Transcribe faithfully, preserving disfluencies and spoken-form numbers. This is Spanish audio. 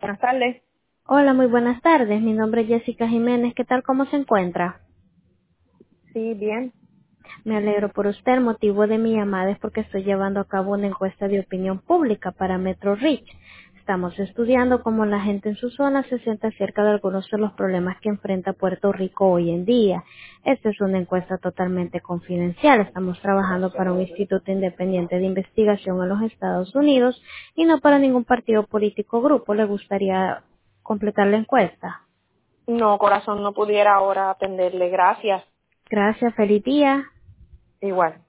Buenas tardes. Hola, muy buenas tardes. Mi nombre es Jessica Jiménez. ¿Qué tal? ¿Cómo se encuentra? Sí, bien. Me alegro por usted. El motivo de mi llamada es porque estoy llevando a cabo una encuesta de opinión pública para Metro Reach. Estamos estudiando cómo la gente en su zona se siente acerca de algunos de los problemas que enfrenta Puerto Rico hoy en día. Esta es una encuesta totalmente confidencial. Estamos trabajando para un instituto independiente de investigación en los Estados Unidos y no para ningún partido político o grupo. ¿Le gustaría completar la encuesta? No, corazón, no pudiera ahora atenderle. Gracias. Gracias, feliz día. Igual.